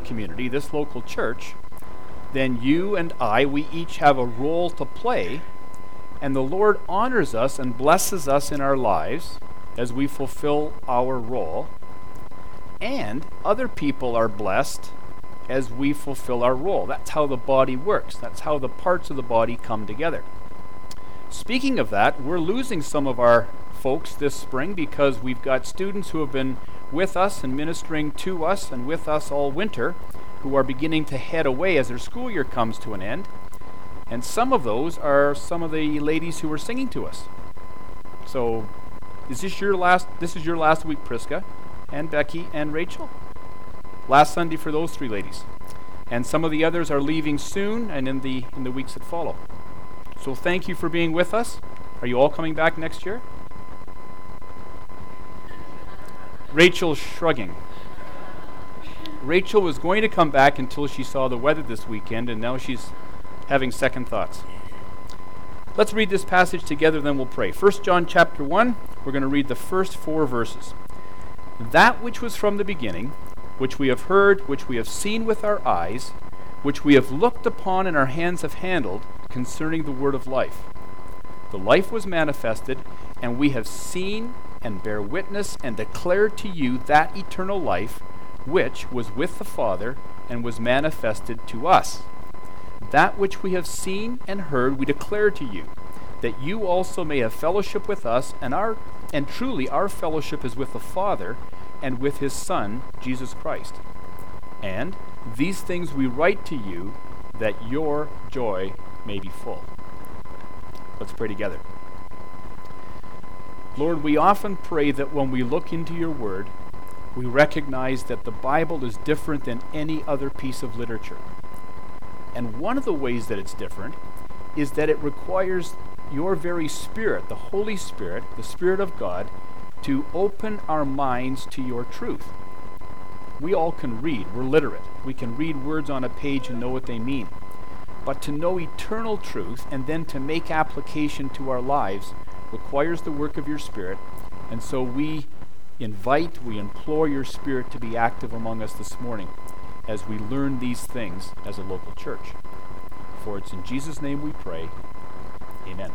community, this local church, then you and I, we each have a role to play, and the Lord honors us and blesses us in our lives as we fulfill our role, and other people are blessed as we fulfill our role. That's how the body works. That's how the parts of the body come together. Speaking of that, we're losing some of our folks this spring because we've got students who have been with us and ministering to us and with us all winter who are beginning to head away as their school year comes to an end. And some of those are some of the ladies who were singing to us. So this is your last week, Priska and Becky and Rachel. Last Sunday for those three ladies. And some of the others are leaving soon and in the weeks that follow. So thank you for being with us. Are you all coming back next year? Rachel's shrugging. Rachel was going to come back until she saw the weather this weekend, and now she's having second thoughts. Let's read this passage together, then we'll pray. 1 John chapter 1, we're going to read the first 4 verses. That which was from the beginning, which we have heard, which we have seen with our eyes, which we have looked upon and our hands have handled, concerning the word of life. The life was manifested, and we have seen and bear witness and declare to you that eternal life, which was with the Father and was manifested to us. That which we have seen and heard we declare to you, that you also may have fellowship with us, and truly our fellowship is with the Father and with his Son, Jesus Christ. And these things we write to you, that your joy may be full. Let's pray together. Lord, we often pray that when we look into your word, we recognize that the Bible is different than any other piece of literature. And one of the ways that it's different is that it requires your very Spirit, the Holy Spirit, the Spirit of God, to open our minds to your truth. We all can read. We're literate. We can read words on a page and know what they mean. But to know eternal truth and then to make application to our lives requires the work of your Spirit. And so we implore your Spirit to be active among us this morning as we learn these things as a local church. For it's in Jesus' name we pray. Amen.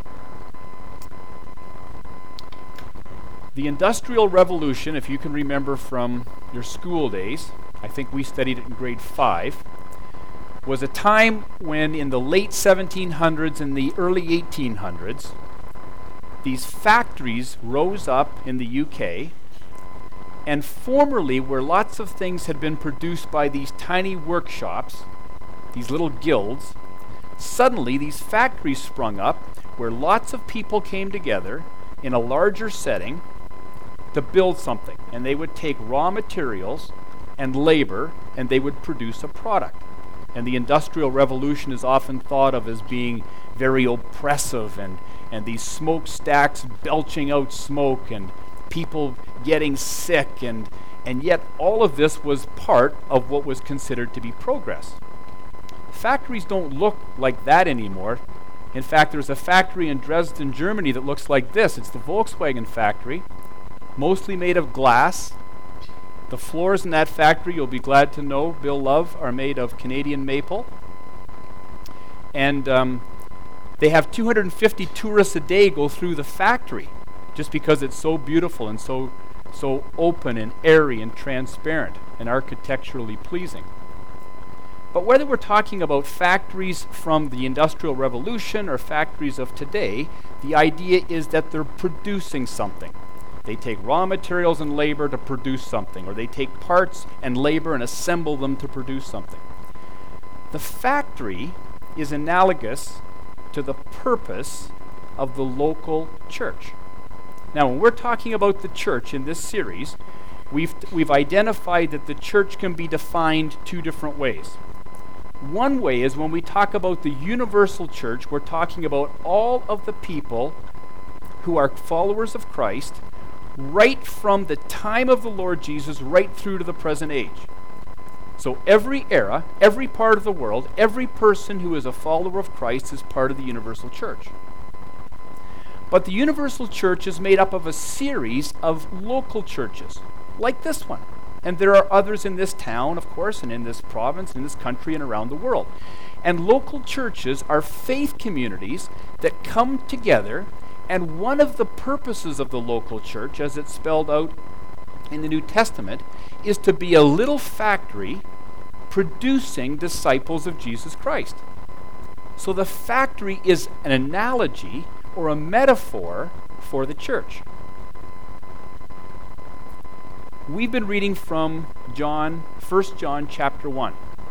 The Industrial Revolution, if you can remember from your school days, I think we studied it in grade 5, was a time when in the late 1700s and the early 1800s, these factories rose up in the UK, and formerly where lots of things had been produced by these tiny workshops, these little guilds, suddenly these factories sprung up where lots of people came together in a larger setting to build something. And they would take raw materials and labor and they would produce a product. And the Industrial Revolution is often thought of as being very oppressive and these smokestacks belching out smoke and people getting sick and yet all of this was part of what was considered to be progress. Factories don't look like that anymore. In fact, there's a factory in Dresden, Germany that looks like this. It's the Volkswagen factory, mostly made of glass. The floors in that factory, you'll be glad to know, Bill Love, are made of Canadian maple. And they have 250 tourists a day go through the factory just because it's so beautiful and so open and airy and transparent and architecturally pleasing. But whether we're talking about factories from the Industrial Revolution or factories of today, the idea is that they're producing something. They take raw materials and labor to produce something, or they take parts and labor and assemble them to produce something. The factory is analogous to the purpose of the local church. Now, when we're talking about the church in this series, we've identified that the church can be defined 2 different ways. One way is when we talk about the universal church, we're talking about all of the people who are followers of Christ right from the time of the Lord Jesus right through to the present age. So every era, every part of the world, every person who is a follower of Christ is part of the universal church. But the universal church is made up of a series of local churches, like this one. And there are others in this town, of course, and in this province, in this country, and around the world. And local churches are faith communities that come together, and one of the purposes of the local church, as it's spelled out in the New Testament, is to be a little factory producing disciples of Jesus Christ. So the factory is an analogy or a metaphor for the church. We've been reading from 1 John chapter 1.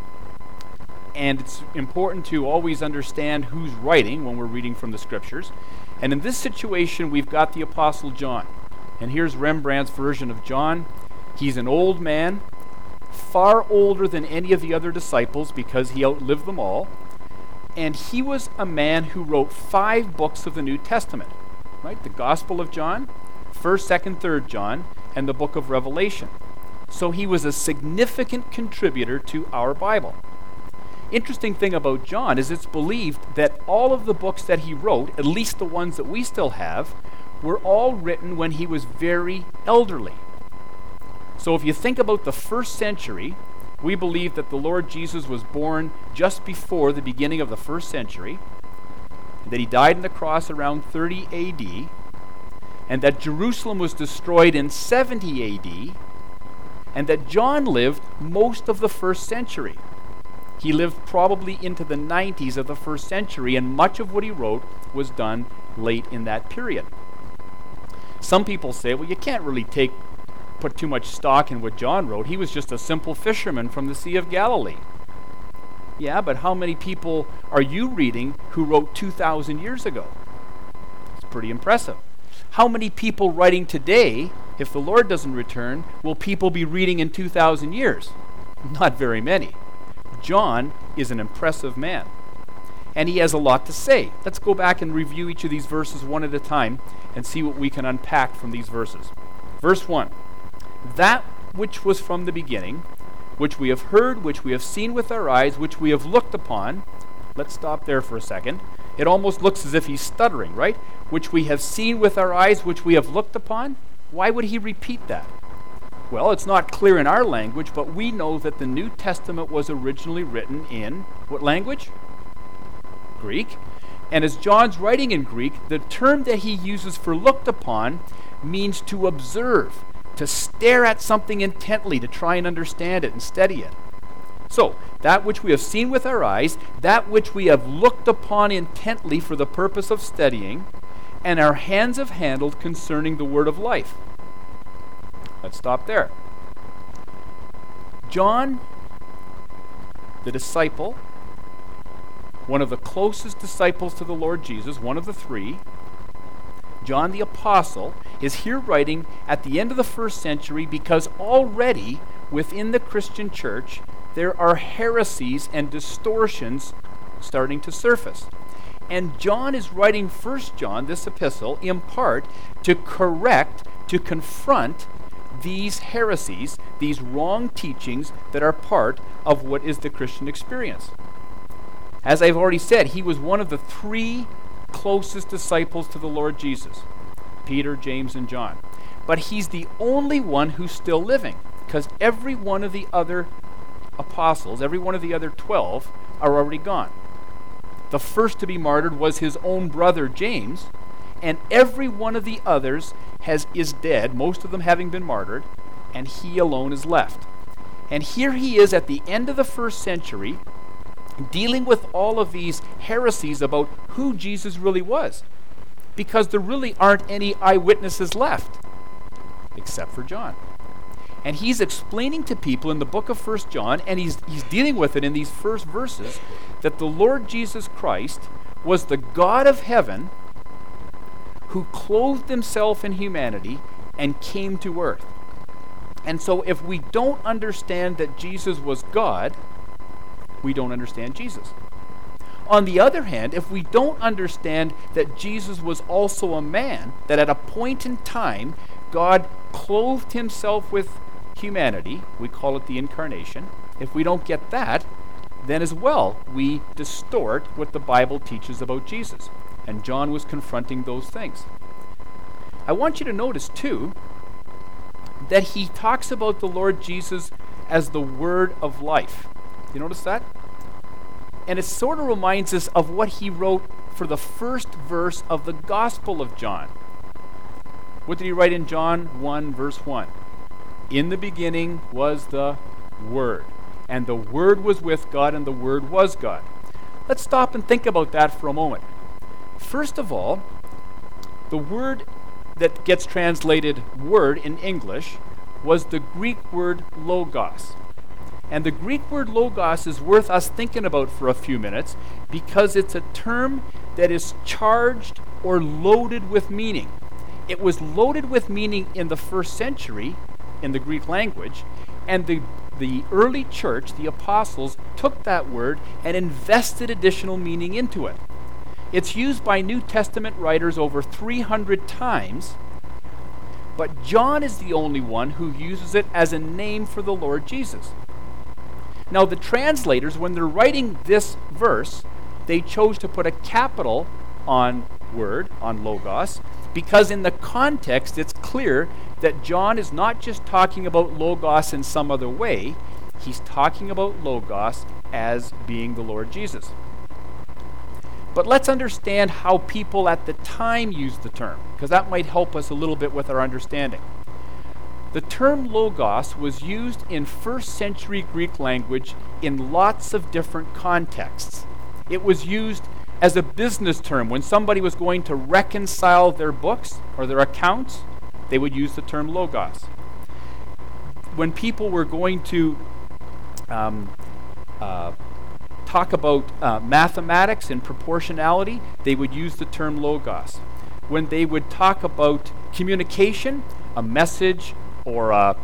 And it's important to always understand who's writing when we're reading from the scriptures. And in this situation, we've got the Apostle John. And here's Rembrandt's version of John. He's an old man, far older than any of the other disciples because he outlived them all. And he was a man who wrote 5 books of the New Testament, right? The Gospel of John, 1st, 2nd, 3rd John, and the book of Revelation. So he was a significant contributor to our Bible. Interesting thing about John is it's believed that all of the books that he wrote, at least the ones that we still have, were all written when he was very elderly. So if you think about the first century, we believe that the Lord Jesus was born just before the beginning of the first century, that he died on the cross around 30 AD, and that Jerusalem was destroyed in 70 AD, and that John lived most of the first century. He lived probably into the 90s of the first century, and much of what he wrote was done late in that period. Some people say, well, you can't really put too much stock in what John wrote. He was just a simple fisherman from the Sea of Galilee. Yeah, but how many people are you reading who wrote 2,000 years ago? It's pretty impressive. How many people writing today, if the Lord doesn't return, will people be reading in 2,000 years? Not very many. John is an impressive man, and he has a lot to say. Let's go back and review each of these verses one at a time and see what we can unpack from these verses. Verse 1, that which was from the beginning, which we have heard, which we have seen with our eyes, which we have looked upon. Let's stop there for a second. It almost looks as if he's stuttering, right? Which we have seen with our eyes, which we have looked upon. Why would he repeat that? Well, it's not clear in our language, but we know that the New Testament was originally written in what language? Greek. And as John's writing in Greek, the term that he uses for looked upon means to observe, to stare at something intently, to try and understand it and study it. So, that which we have seen with our eyes, that which we have looked upon intently for the purpose of studying, and our hands have handled concerning the word of life. Let's stop there. John, the disciple, one of the closest disciples to the Lord Jesus, one of the 3, John the Apostle, is here writing at the end of the first century because already within the Christian church there are heresies and distortions starting to surface. And John is writing 1 John, this epistle, in part to correct, to confront these heresies, these wrong teachings that are part of what is the Christian experience. As I've already said, he was one of the 3 closest disciples to the Lord Jesus, Peter, James, and John. But he's the only one who's still living, because every one of the other apostles, every one of the other 12, are already gone. The first to be martyred was his own brother James, and every one of the others is dead, most of them having been martyred, and he alone is left. And here he is at the end of the first century, dealing with all of these heresies about who Jesus really was, because there really aren't any eyewitnesses left, except for John. And he's explaining to people in the book of 1 John, and he's dealing with it in these first verses, that the Lord Jesus Christ was the God of heaven who clothed himself in humanity and came to earth. And so if we don't understand that Jesus was God, we don't understand Jesus. On the other hand, if we don't understand that Jesus was also a man, that at a point in time God clothed himself with humanity, we call it the incarnation. If we don't get that, then as well we distort what the Bible teaches about Jesus. And John was confronting those things. I want you to notice too that he talks about the Lord Jesus as the Word of life. You notice that? And it sort of reminds us of what he wrote for the first verse of the Gospel of John. What did he write in John 1, verse 1? In the beginning was the Word, and the Word was with God, and the Word was God. Let's stop and think about that for a moment. First of all, the word that gets translated word in English was the Greek word logos. And the Greek word logos is worth us thinking about for a few minutes because it's a term that is charged or loaded with meaning. It was loaded with meaning in the first century in the Greek language, and the early church, the apostles, took that word and invested additional meaning into it. It's used by New Testament writers over 300 times, but John is the only one who uses it as a name for the Lord Jesus. Now, the translators, when they're writing this verse, they chose to put a capital on word, on logos, because in the context it's clear that John is not just talking about logos in some other way, he's talking about logos as being the Lord Jesus. But let's understand how people at the time used the term, because that might help us a little bit with our understanding. The term logos was used in first century Greek language in lots of different contexts. It was used as a business term. When somebody was going to reconcile their books or their accounts, they would use the term logos. When people were going to talk about mathematics and proportionality, they would use the term logos. When they would talk about communication, a message or a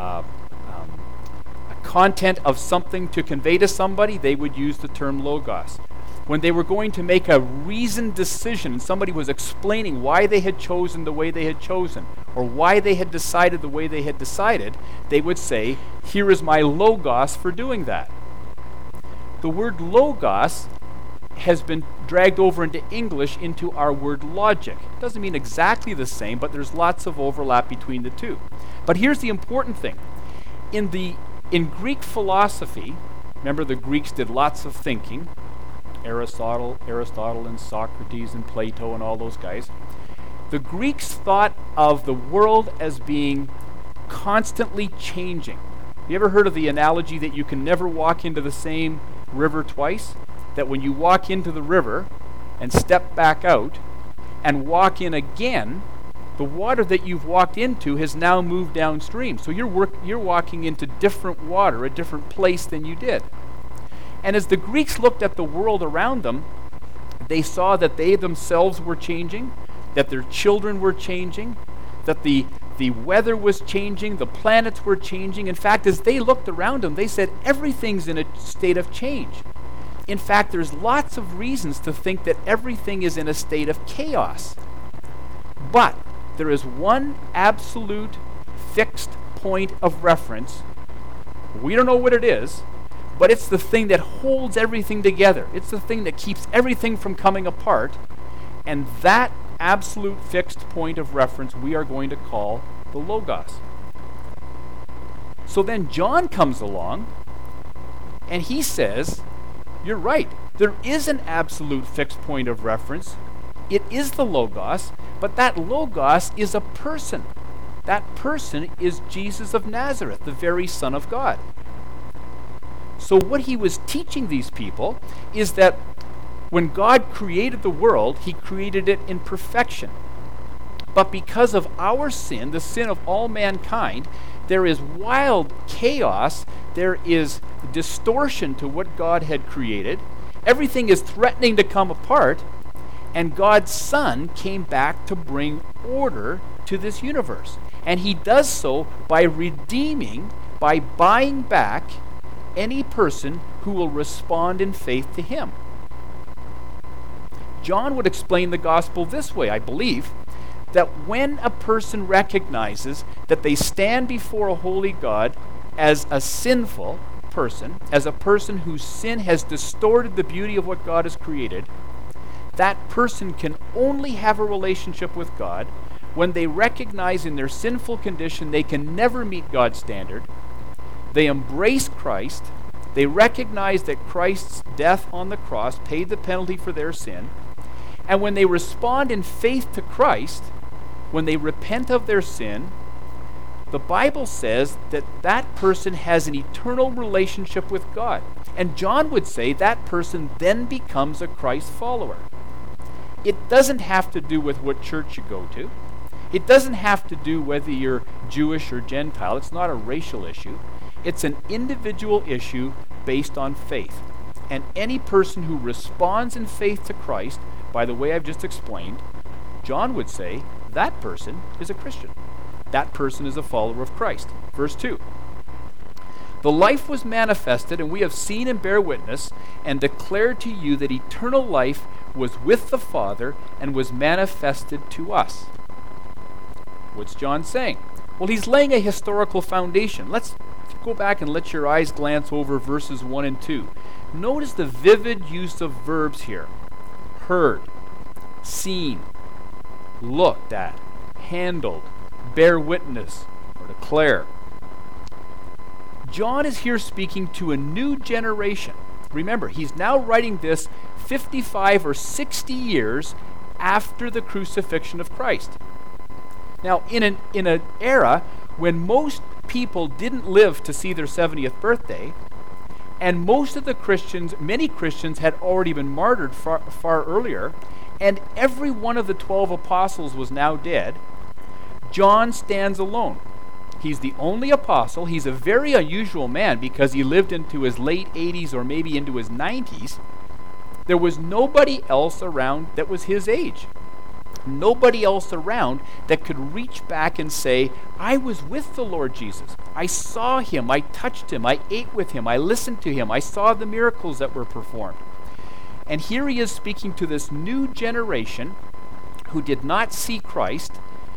content of something to convey to somebody, they would use the term logos. When they were going to make a reasoned decision and somebody was explaining why they had chosen the way they had chosen or why they had decided the way they had decided, they would say, "Here is my logos for doing that." The word logos has been dragged over into English into our word logic. It doesn't mean exactly the same, but there's lots of overlap between the two. But here's the important thing. In Greek philosophy, remember the Greeks did lots of thinking, Aristotle and Socrates and Plato and all those guys. The Greeks thought of the world as being constantly changing. You ever heard of the analogy that you can never walk into the same river twice? That when you walk into the river and step back out and walk in again, the water that you've walked into has now moved downstream. So you're walking into different water, a different place than you did. And as the Greeks looked at the world around them, they saw that they themselves were changing, that their children were changing, that the weather was changing, the planets were changing. In fact, as they looked around them, they said everything's in a state of change. In fact, there's lots of reasons to think that everything is in a state of chaos. But there is one absolute fixed point of reference. We don't know what it is, but it's the thing that holds everything together. It's the thing that keeps everything from coming apart. And that absolute fixed point of reference we are going to call the logos. So then John comes along and he says, you're right, there is an absolute fixed point of reference. It is the logos, but that logos is a person. That person is Jesus of Nazareth, the very Son of God. So what he was teaching these people is that when God created the world, he created it in perfection. But because of our sin, the sin of all mankind, there is wild chaos, there is distortion to what God had created. Everything is threatening to come apart, and God's Son came back to bring order to this universe. And he does so by redeeming, by buying back any person who will respond in faith to him. John would explain the gospel this way, I believe, that when a person recognizes that they stand before a holy God as a sinful person, as a person whose sin has distorted the beauty of what God has created, that person can only have a relationship with God when they recognize in their sinful condition they can never meet God's standard, they embrace Christ, they recognize that Christ's death on the cross paid the penalty for their sin, and when they respond in faith to Christ, when they repent of their sin, the Bible says that that person has an eternal relationship with God. And John would say that person then becomes a Christ follower. It doesn't have to do with what church you go to. It doesn't have to do whether you're Jewish or Gentile. It's not a racial issue. It's an individual issue based on faith. And any person who responds in faith to Christ, by the way I've just explained, John would say that person is a Christian. That person is a follower of Christ. Verse 2. The life was manifested, and we have seen and bear witness, and declare to you that eternal life was with the Father and was manifested to us. What's John saying? Well, he's laying a historical foundation. Let's go back and let your eyes glance over verses 1 and 2. Notice the vivid use of verbs here. Heard, seen, looked at, handled, bear witness, or declare. John is here speaking to a new generation. Remember, he's now writing this 55 or 60 years after the crucifixion of Christ. Now, in an era when most people didn't live to see their 70th birthday, and most of the Christians, many Christians had already been martyred far earlier, and every one of the 12 apostles was now dead, John stands alone. He's the only apostle. He's a very unusual man because he lived into his late 80s or maybe into his 90s. There was nobody else around that was his age. Nobody else around that could reach back and say, I was with the Lord Jesus. I saw him. I touched him. I ate with him. I listened to him. I saw the miracles that were performed. And here he is speaking to this new generation who did not see Christ,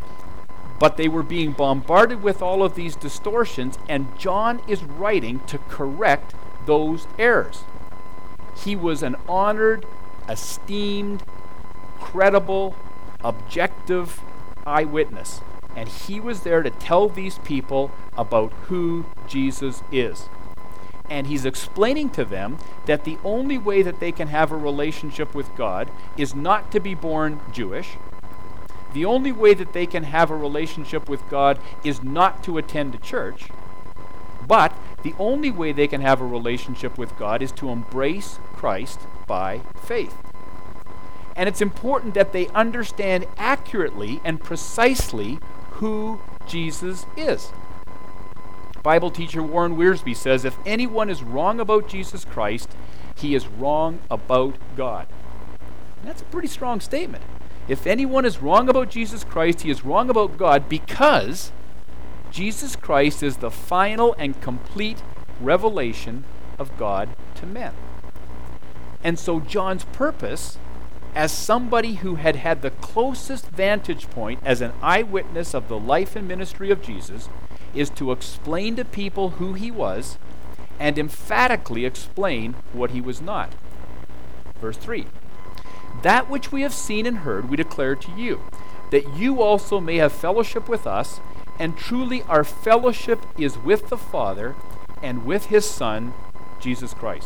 but they were being bombarded with all of these distortions, and John is writing to correct those errors. He was an honored, esteemed, credible, objective eyewitness, and he was there to tell these people about who Jesus is. And he's explaining to them that the only way that they can have a relationship with God is not to be born Jewish. The only way that they can have a relationship with God is not to attend a church, but the only way they can have a relationship with God is to embrace Christ by faith. And it's important that they understand accurately and precisely who Jesus is. Bible teacher Warren Wiersbe says, if anyone is wrong about Jesus Christ, he is wrong about God. And that's a pretty strong statement. If anyone is wrong about Jesus Christ, he is wrong about God, because Jesus Christ is the final and complete revelation of God to men. And so John's purpose, as somebody who had had the closest vantage point as an eyewitness of the life and ministry of Jesus, is to explain to people who he was and emphatically explain what he was not. Verse 3. That which we have seen and heard we declare to you, that you also may have fellowship with us, and truly our fellowship is with the Father and with his Son, Jesus Christ.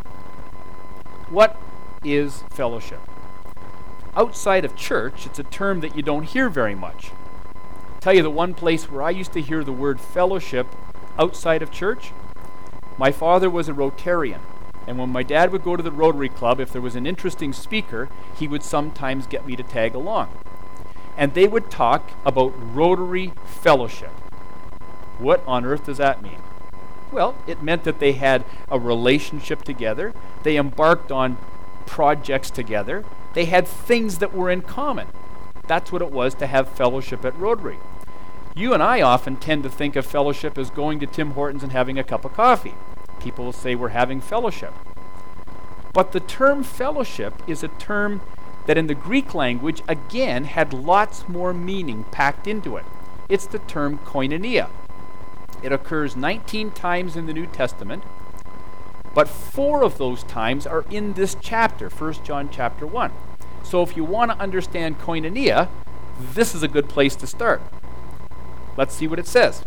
What is fellowship? Outside of church, it's a term that you don't hear very much. I'll tell you the one place where I used to hear the word fellowship outside of church, my father was a Rotarian. And when my dad would go to the Rotary Club, if there was an interesting speaker, he would sometimes get me to tag along. And they would talk about Rotary fellowship. What on earth does that mean? Well, it meant that they had a relationship together. They embarked on projects together. They had things that were in common. That's what it was to have fellowship at Rotary. You and I often tend to think of fellowship as going to Tim Hortons and having a cup of coffee. People will say we're having fellowship. But the term fellowship is a term that in the Greek language, again, had lots more meaning packed into it. It's the term koinonia. It occurs 19 times in the New Testament, but 4 of those times are in this chapter, 1 John chapter 1. So if you want to understand koinonia, this is a good place to start. Let's see what it says.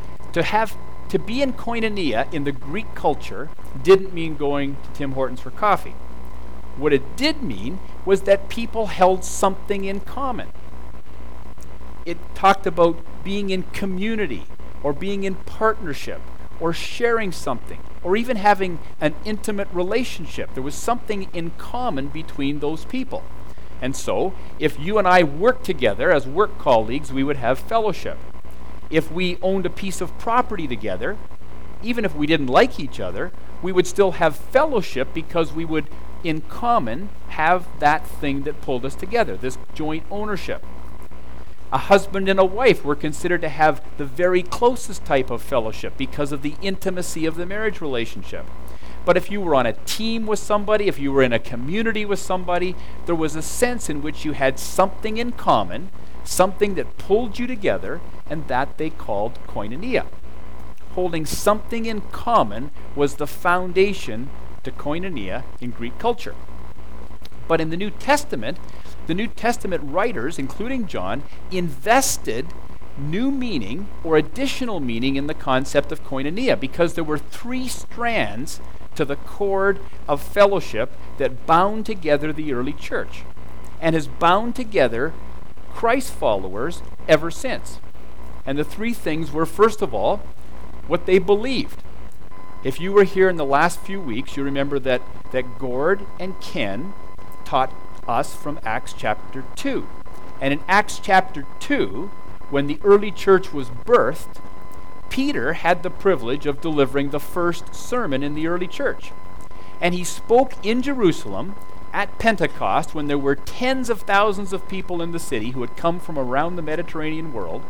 To be in koinonia in the Greek culture didn't mean going to Tim Hortons for coffee. What it did mean was that people held something in common. It talked about being in community, or being in partnership, or sharing something, or even having an intimate relationship. There was something in common between those people. And so, if you and I worked together as work colleagues, we would have fellowship. If we owned a piece of property together, even if we didn't like each other, we would still have fellowship because we would, in common, have that thing that pulled us together, this joint ownership. A husband and a wife were considered to have the very closest type of fellowship because of the intimacy of the marriage relationship. But if you were on a team with somebody, if you were in a community with somebody, there was a sense in which you had something in common, something that pulled you together, and that they called koinonia. Holding something in common was the foundation to koinonia in Greek culture. But in the New Testament writers, including John, invested new meaning or additional meaning in the concept of koinonia, because there were three strands to the cord of fellowship that bound together the early church and has bound together Christ followers ever since. And the three things were, first of all, what they believed. If you were here in the last few weeks, you remember that Gord and Ken taught us from Acts chapter 2. And in Acts chapter 2, when the early church was birthed, Peter had the privilege of delivering the first sermon in the early church. And he spoke in Jerusalem at Pentecost, when there were tens of thousands of people in the city who had come from around the Mediterranean world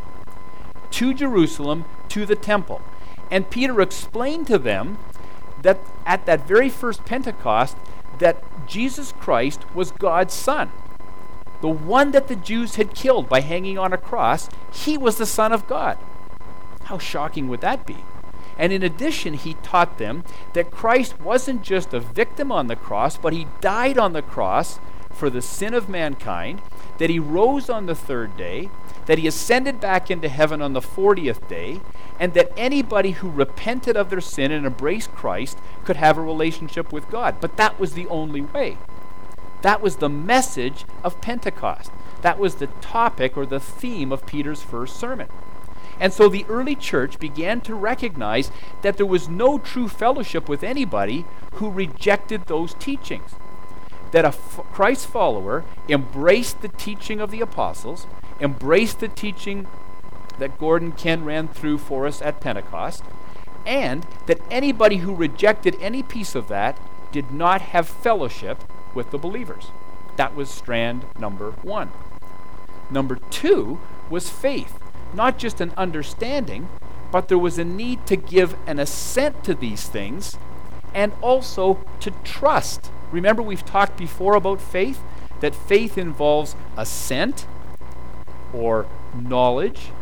to Jerusalem, to the temple. And Peter explained to them that at that very first Pentecost, that Jesus Christ was God's Son. The one that the Jews had killed by hanging on a cross, he was the Son of God. How shocking would that be? And in addition, he taught them that Christ wasn't just a victim on the cross, but he died on the cross for the sin of mankind, that he rose on the third day, that he ascended back into heaven on the 40th day, and that anybody who repented of their sin and embraced Christ could have a relationship with God. But that was the only way. That was the message of Pentecost. That was the topic or the theme of Peter's first sermon. And so the early church began to recognize that there was no true fellowship with anybody who rejected those teachings. That a Christ follower embraced the teaching of the apostles, embraced the teaching that Gordon Ken ran through for us at Pentecost, and that anybody who rejected any piece of that did not have fellowship with the believers. That was strand number one. Number two was faith. Not just an understanding, but there was a need to give an assent to these things and also to trust. Remember, we've talked before about faith, that faith involves assent or knowledge.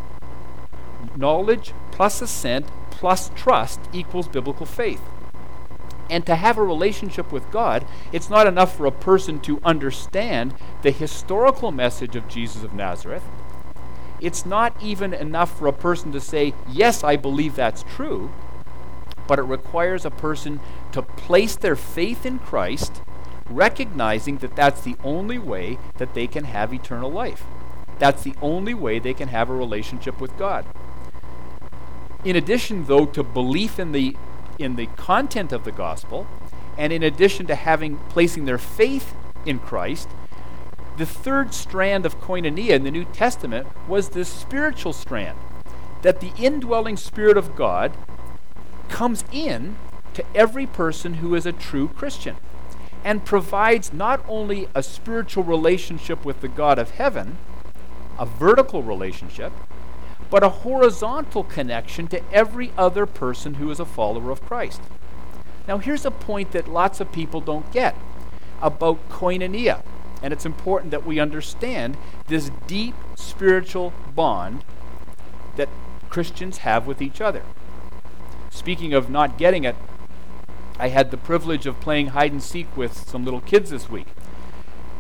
Knowledge plus assent plus trust equals biblical faith. And to have a relationship with God, it's not enough for a person to understand the historical message of Jesus of Nazareth. It's not even enough for a person to say, yes, I believe that's true, but it requires a person to place their faith in Christ, recognizing that that's the only way that they can have eternal life. That's the only way they can have a relationship with God. In addition, though, to belief in the content of the gospel, and in addition to placing their faith in Christ, the third strand of koinonia in the New Testament was this spiritual strand, that the indwelling Spirit of God comes in to every person who is a true Christian and provides not only a spiritual relationship with the God of heaven, a vertical relationship, but a horizontal connection to every other person who is a follower of Christ. Now here's a point that lots of people don't get about koinonia. And it's important that we understand this deep spiritual bond that Christians have with each other. Speaking of not getting it, I had the privilege of playing hide and seek with some little kids this week.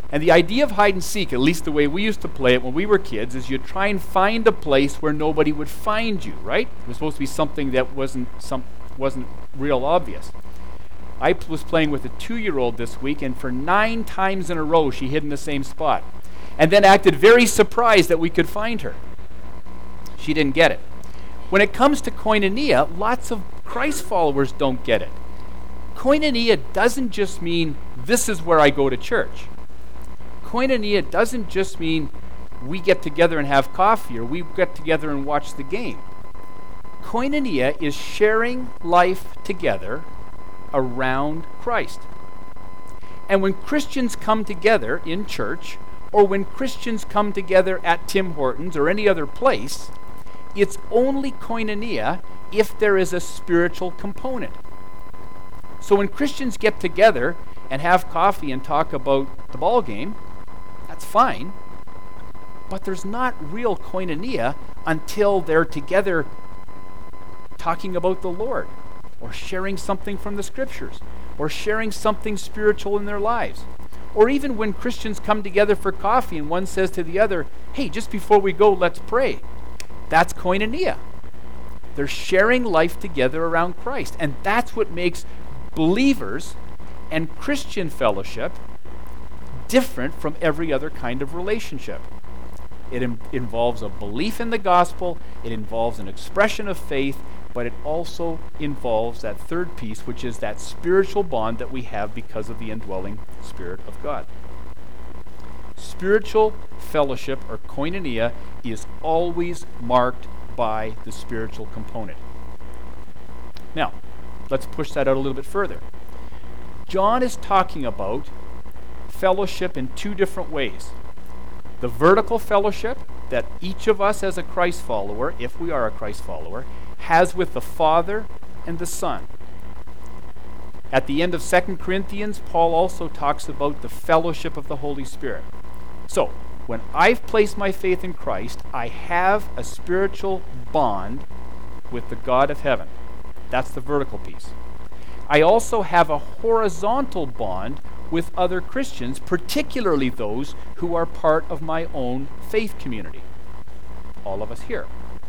And the idea of hide and seek, at least the way we used to play it when we were kids, is you try and find a place where nobody would find you, right? It was supposed to be something that wasn't real obvious. I was playing with a 2-year-old this week, and for 9 times in a row, she hid in the same spot, and then acted very surprised that we could find her. She didn't get it. When it comes to koinonia, lots of Christ followers don't get it. Koinonia doesn't just mean this is where I go to church. Koinonia doesn't just mean we get together and have coffee or we get together and watch the game. Koinonia is sharing life together around Christ. And when Christians come together in church, or when Christians come together at Tim Hortons or any other place, it's only koinonia if there is a spiritual component. So when Christians get together and have coffee and talk about the ball game, that's fine, but there's not real koinonia until they're together talking about the Lord, or sharing something from the Scriptures, or sharing something spiritual in their lives. Or even when Christians come together for coffee and one says to the other, hey, just before we go, let's pray. That's koinonia. They're sharing life together around Christ. And that's what makes believers and Christian fellowship different from every other kind of relationship. It involves a belief in the gospel, it involves an expression of faith, but it also involves that third piece, which is that spiritual bond that we have because of the indwelling Spirit of God. Spiritual fellowship, or koinonia, is always marked by the spiritual component. Now, let's push that out a little bit further. John is talking about fellowship in 2 different ways. The vertical fellowship that each of us as a Christ follower, if we are a Christ follower, has with the Father and the Son. At the end of 2 Corinthians, Paul also talks about the fellowship of the Holy Spirit. So, when I've placed my faith in Christ, I have a spiritual bond with the God of heaven. That's the vertical piece. I also have a horizontal bond with other Christians, particularly those who are part of my own faith community. All of us here.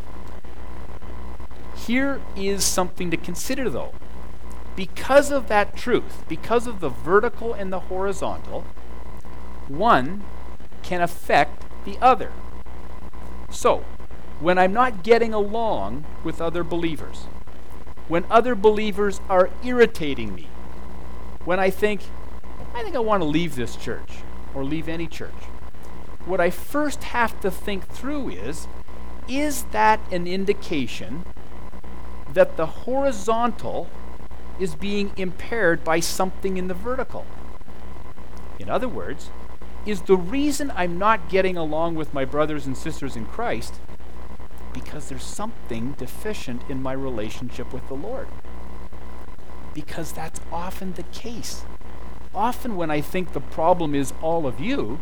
Here is something to consider, though. Because of that truth, because of the vertical and the horizontal, one can affect the other. So, when I'm not getting along with other believers, when other believers are irritating me, when I think I want to leave this church or leave any church, what I first have to think through is that an indication that the horizontal is being impaired by something in the vertical? In other words, is the reason I'm not getting along with my brothers and sisters in Christ because there's something deficient in my relationship with the Lord? Because that's often the case. Often when I think the problem is all of you,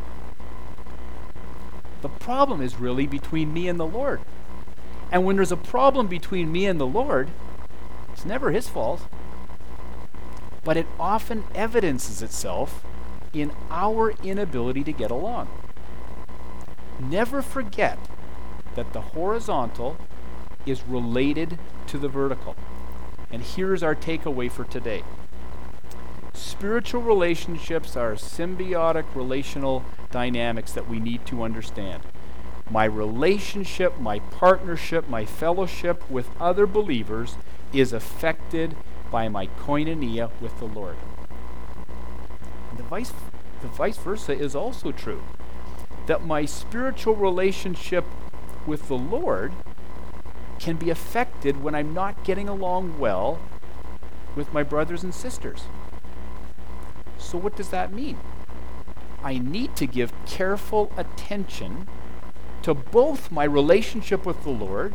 the problem is really between me and the Lord. And when there's a problem between me and the Lord, it's never his fault. But it often evidences itself in our inability to get along. Never forget that the horizontal is related to the vertical. And here's our takeaway for today. Spiritual relationships are symbiotic relational dynamics that we need to understand. My relationship, my partnership, my fellowship with other believers is affected by my koinonia with the Lord. And the vice versa is also true. That my spiritual relationship with the Lord can be affected when I'm not getting along well with my brothers and sisters. So what does that mean? I need to give careful attention to both my relationship with the Lord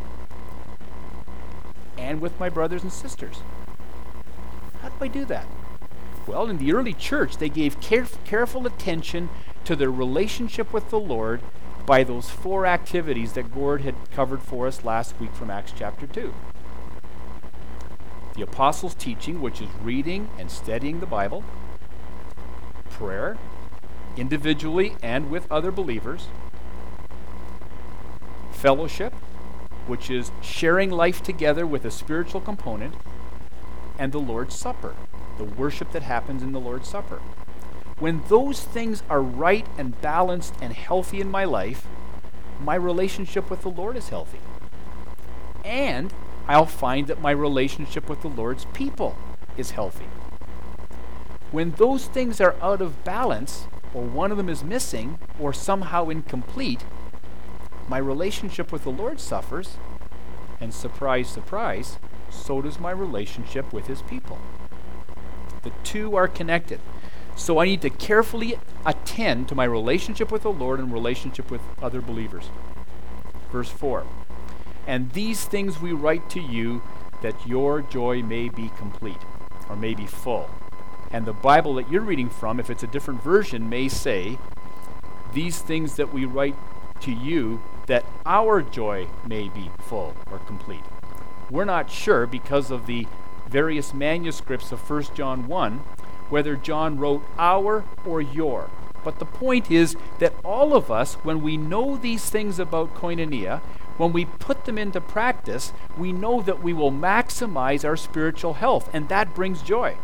and with my brothers and sisters. How do I do that? Well, in the early church, they gave careful attention to their relationship with the Lord by those 4 activities that Gord had covered for us last week from Acts chapter 2. The apostles' teaching, which is reading and studying the Bible, prayer, individually and with other believers. Fellowship, which is sharing life together with a spiritual component. And the Lord's Supper, the worship that happens in the Lord's Supper. When those things are right and balanced and healthy in my life, my relationship with the Lord is healthy. And I'll find that my relationship with the Lord's people is healthy. When those things are out of balance, or one of them is missing, or somehow incomplete, my relationship with the Lord suffers, and surprise, surprise, so does my relationship with his people. The two are connected. So I need to carefully attend to my relationship with the Lord and relationship with other believers. Verse 4. And these things we write to you, that your joy may be complete, or may be full. And the Bible that you're reading from, if it's a different version, may say, these things that we write to you, that our joy may be full or complete. We're not sure, because of the various manuscripts of 1 John 1, whether John wrote our or your. But the point is that all of us, when we know these things about koinonia, when we put them into practice, we know that we will maximize our spiritual health, and that brings joy.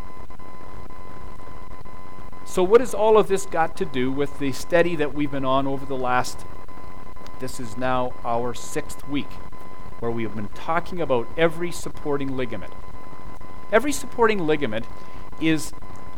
So what has all of this got to do with the study that we've been on over the last, this is now our 6th week, where we have been talking about every supporting ligament. Every supporting ligament is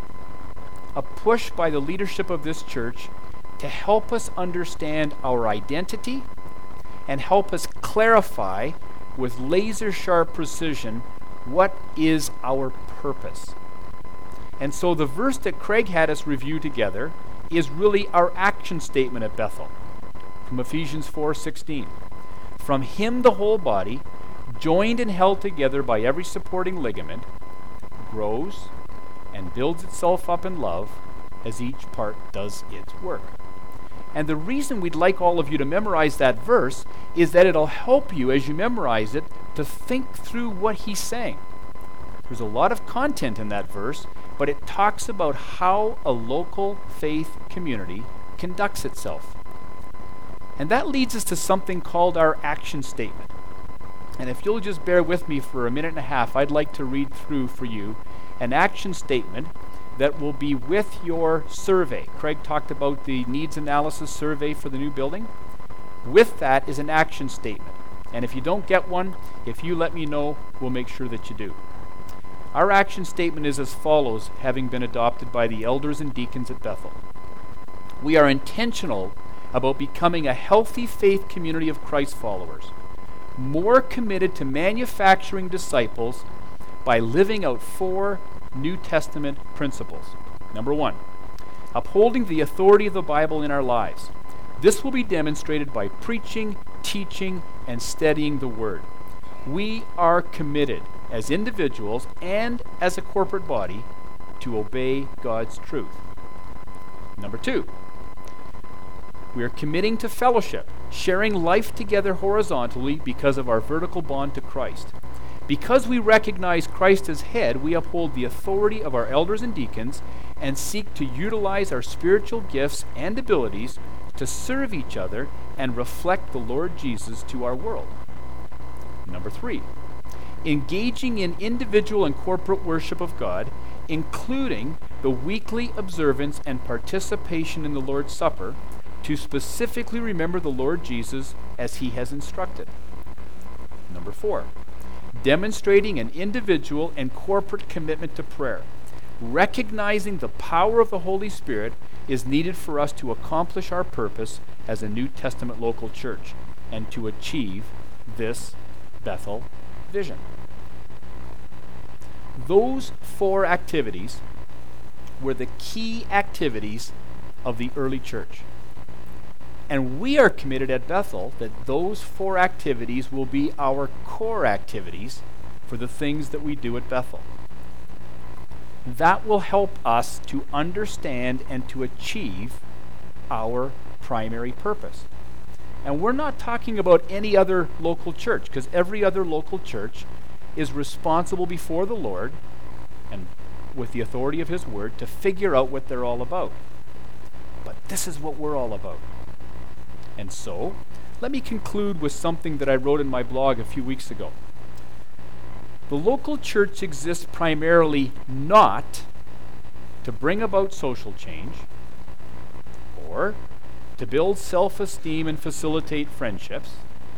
a push by the leadership of this church to help us understand our identity and help us clarify with laser-sharp precision what is our purpose. And so the verse that Craig had us review together is really our action statement at Bethel, from Ephesians 4:16. From him the whole body, joined and held together by every supporting ligament, grows and builds itself up in love as each part does its work. And the reason we'd like all of you to memorize that verse is that it'll help you as you memorize it to think through what he's saying. There's a lot of content in that verse, but it talks about how a local faith community conducts itself. And that leads us to something called our action statement. And if you'll just bear with me for a minute and a half, I'd like to read through for you an action statement that will be with your survey. Craig talked about the needs analysis survey for the new building. With that is an action statement. And if you don't get one, if you let me know, we'll make sure that you do. Our action statement is as follows, having been adopted by the elders and deacons at Bethel. We are intentional about becoming a healthy faith community of Christ followers, more committed to manufacturing disciples by living out 4 New Testament principles. Number 1, upholding the authority of the Bible in our lives. This will be demonstrated by preaching, teaching, and studying the Word. We are committed as individuals and as a corporate body to obey God's truth. Number 2, we are committing to fellowship, sharing life together horizontally because of our vertical bond to Christ. Because we recognize Christ as head, we uphold the authority of our elders and deacons and seek to utilize our spiritual gifts and abilities to serve each other and reflect the Lord Jesus to our world. Number 3, engaging in individual and corporate worship of God, including the weekly observance and participation in the Lord's Supper, to specifically remember the Lord Jesus as he has instructed. Number 4, demonstrating an individual and corporate commitment to prayer, recognizing the power of the Holy Spirit is needed for us to accomplish our purpose as a New Testament local church and to achieve this Bethel vision. Those 4 activities were the key activities of the early church. And we are committed at Bethel that those 4 activities will be our core activities for the things that we do at Bethel. That will help us to understand and to achieve our primary purpose. And we're not talking about any other local church, because every other local church is responsible before the Lord and with the authority of his word to figure out what they're all about. This is what we're all about. And so, let me conclude with something that I wrote in my blog a few weeks ago. The local church exists primarily not to bring about social change or to build self-esteem and facilitate friendships,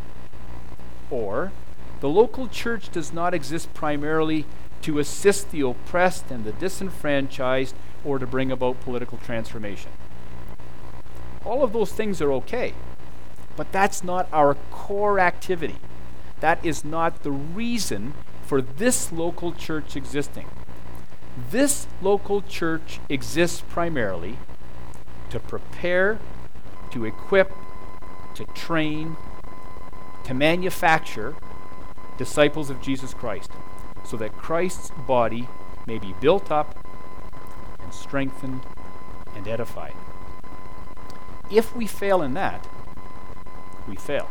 or the local church does not exist primarily to assist the oppressed and the disenfranchised or to bring about political transformation. All of those things are okay, but that's not our core activity. That is not the reason for this local church existing. This local church exists primarily to prepare, to equip, to train, to manufacture disciples of Jesus Christ, so that Christ's body may be built up and strengthened and edified. If we fail in that, we fail.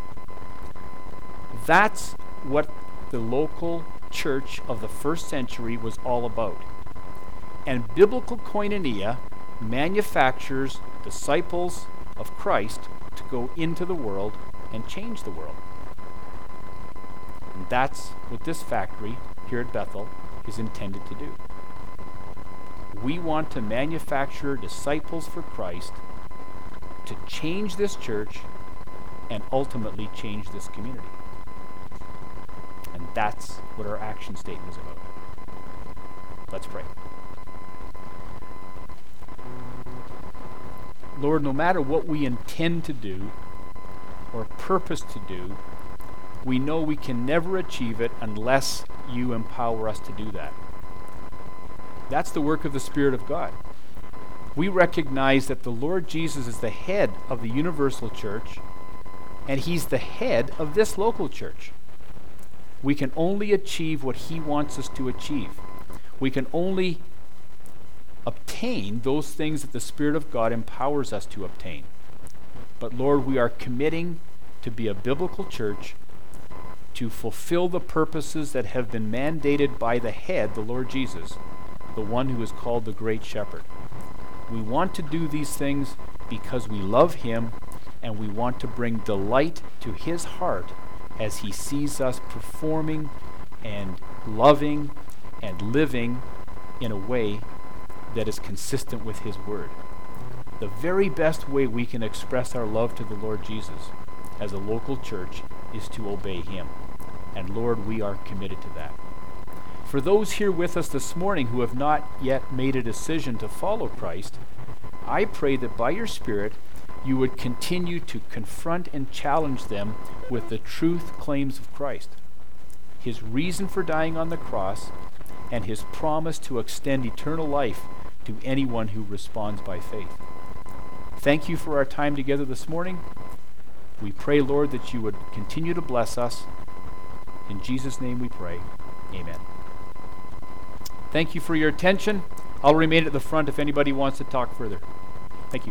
That's what the local church of the first century was all about. And biblical koinonia manufactures disciples of Christ to go into the world and change the world. And that's what this factory here at Bethel is intended to do. We want to manufacture disciples for Christ to change this church and ultimately change this community. And that's what our action statement is about. Let's pray. Lord, no matter what we intend to do or purpose to do, we know we can never achieve it unless you empower us to do that. That's the work of the Spirit of God. We recognize that the Lord Jesus is the head of the universal church, and he's the head of this local church. We can only achieve what he wants us to achieve. We can only obtain those things that the Spirit of God empowers us to obtain. But Lord, we are committing to be a biblical church, to fulfill the purposes that have been mandated by the head, the Lord Jesus, the one who is called the Great Shepherd. We want to do these things because we love him, and we want to bring delight to his heart as he sees us performing and loving and living in a way that is consistent with his word. The very best way we can express our love to the Lord Jesus as a local church is to obey him. And Lord, we are committed to that. For those here with us this morning who have not yet made a decision to follow Christ, I pray that by your Spirit you would continue to confront and challenge them with the truth claims of Christ, his reason for dying on the cross, and his promise to extend eternal life to anyone who responds by faith. Thank you for our time together this morning. We pray, Lord, that you would continue to bless us. In Jesus' name we pray. Amen. Thank you for your attention. I'll remain at the front if anybody wants to talk further.